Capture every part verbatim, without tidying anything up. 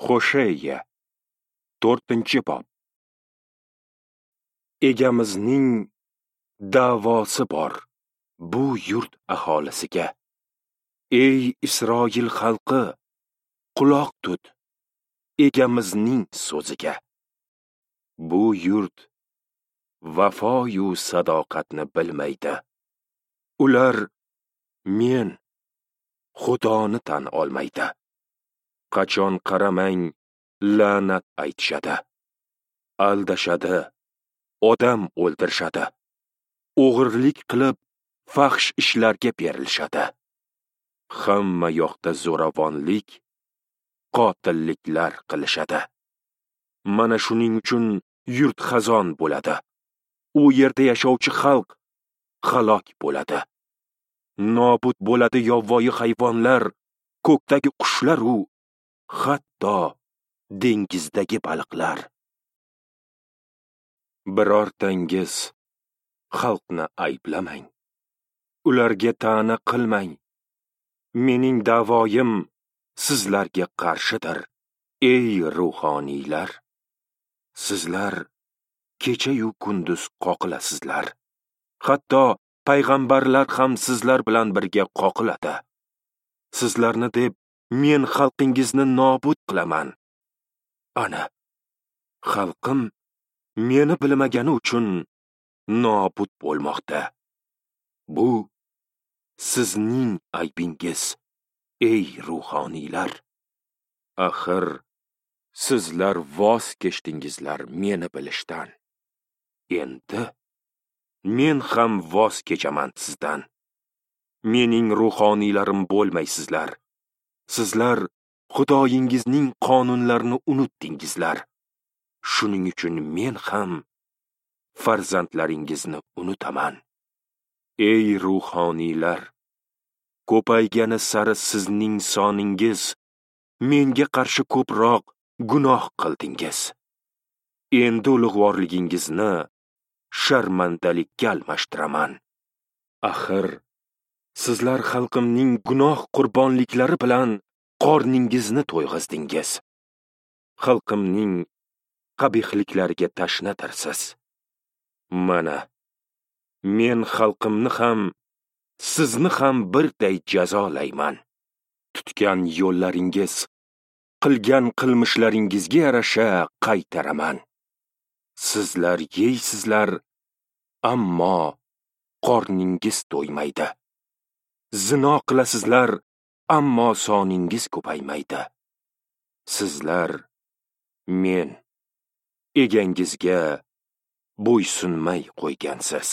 Xo'sheya, to'rtinchi bob. Egamizning da'vosi bor bu yurt aholisiga. Ey Isroil xalqi, quloq tut egamizning so'ziga. Bu yurt vafoyu sadoqatni bilmaydi. Ular men Xudoni tan olmaydi. Qachon qaramang la'nat aytishadi. Aldashadi, odam o'ldirishadi. O'g'irlik qilib fahsh ishlarga berilishadi. Hamma yoqda zo'ravonlik, qotilliklar qilishadi. Mana shuning uchun yurt xazon bo'ladi. U yerda yashovchi xalq halok bo'ladi. Nobud bo'ladi yovvoyi hayvonlar, ko'kdagi qushlar u hatto dengizdagi baliqlar. Birortangiz xalqni ayblamang. Ularga ta'na qilmang. Mening da'voyim sizlarga qarshidir. Ey ruhoniylar, sizlar kecha-yu kunduz qoqilasizlar. Hatto payg'ambarlar ham sizlar bilan birga qoqiladi. Sizlarni deb men xalqingizni nobud qilaman. Ana, xalqim meni bilmagani uchun nobud bo'lmoqda. Bu sizning aybingiz, ey ruhoniylar. Axir sizlar voz kechdingizlar meni bilishdan. Endi men ham voz kechaman sizdan. Mening ruhoniylarim bo'lmaysizlar. Sizlar Xudoyingizning qonunlarini unutdingizlar. Shuning uchun men ham farzandlaringizni unutaman. Ey ruhoniylar, ko'paygani sari sizning soningiz menga qarshi ko'proq gunoh qildingiz. Endi ulug'vorligingizni sharmandalikka almashtiraman. Axir sizlar xalqimning gunoh qurbonliklari bilan qorningizni to'yg'izdingiz. Xalqimning qabihliklariga tashnadirsiz. Mana, men xalqimni ham, sizni ham birday jazolayman. Tutgan yo'llaringiz, qilgan qilmishlaringizga yarasha qaytaraman. Sizlar yeysizlar, ammo qorningiz to'ymaydi. Zino qilasizlar, ammo soningiz ko'paymaydi. Sizlar men egangizga bo'ysunmay qo'ygansiz.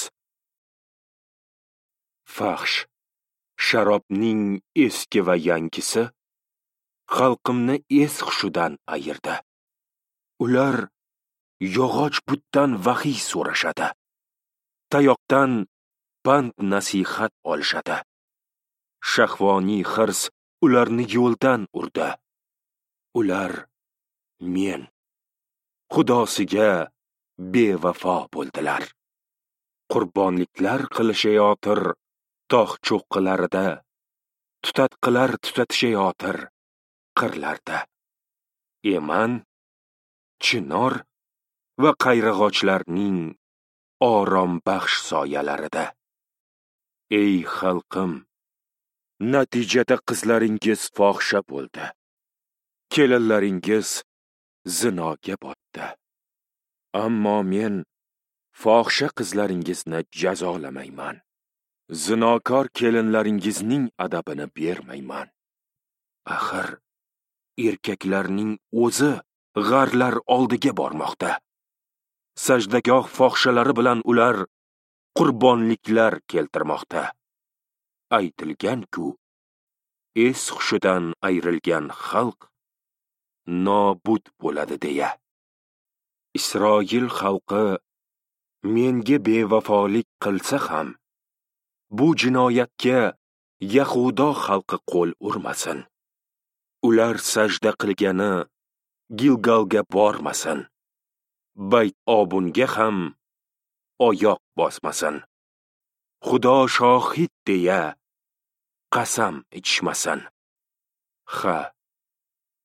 Fahsh, sharobning eski va yangisi xalqimni es-hushidan ayirdi. Ular yog'och butdan vahiy so'rashadi. Tayoqdan pand nasihat olishadi. Shahvoniy hirs ularni yo'ldan urdi. Ular men Xudosiga bevafo bo'ldilar. Qurbonliklar qilishayotir tog' cho'qqilarida, tutatqilar tutatishayotir qirlarda. Eman, chinor va qayrag'ochlarning orom baxsh soyalarida. Ey xalqim, natijada qizlaringiz fohisha bo'ldi. Kelinlaringiz zinoga botdi. Ammo men fohisha qizlaringizni jazolamayman. Zinokor kelinlaringizning adabini bermayman. Axir erkaklarning o'zi g'arlar oldiga bormoqda. Sajdagoh fohishalari bilan ular qurbonliklar keltirmoqda. Aytilgan-ku, es-hushidan ayrilgan xalq nobud bo'ladi deya. Isroil xalqi menga bevafolik qilsa ham, bu jinoyatga Yahudo xalqi qo'l urmasin. Ular sajda qilgani Gilgalga bormasin. Bayt obunga ham oyoq bosmasin. Xudo shohid deya qasam ichmasin. Ha,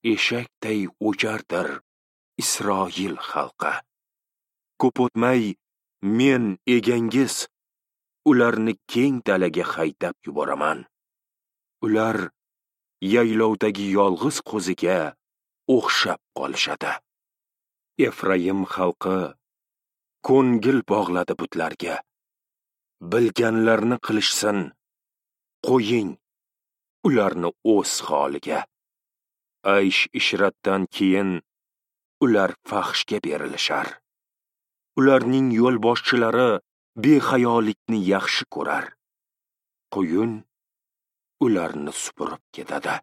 eshakday o'jardir Isroil xalqi. Ko'p o'tmay men egangiz ularni keng dalaga haydab yuboraman. Ular yaylovdagi yolg'iz qo'ziga o'xshab qolishadi. Efraim xalqi ko'ngil bog'ladi butlarga. Bilganlarni qilishsin, qo'ying ularni o'z holiga. Aysh ishratdan keyin ular fahshga berilishar. Ularning yo'lboshchilari behayolikni yaxshi ko'rar. Quyun ularni supurib ketadi.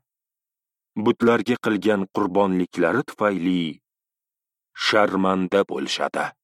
Butlarga qilgan qurbonliklari tufayli sharmanda bo'lishadi.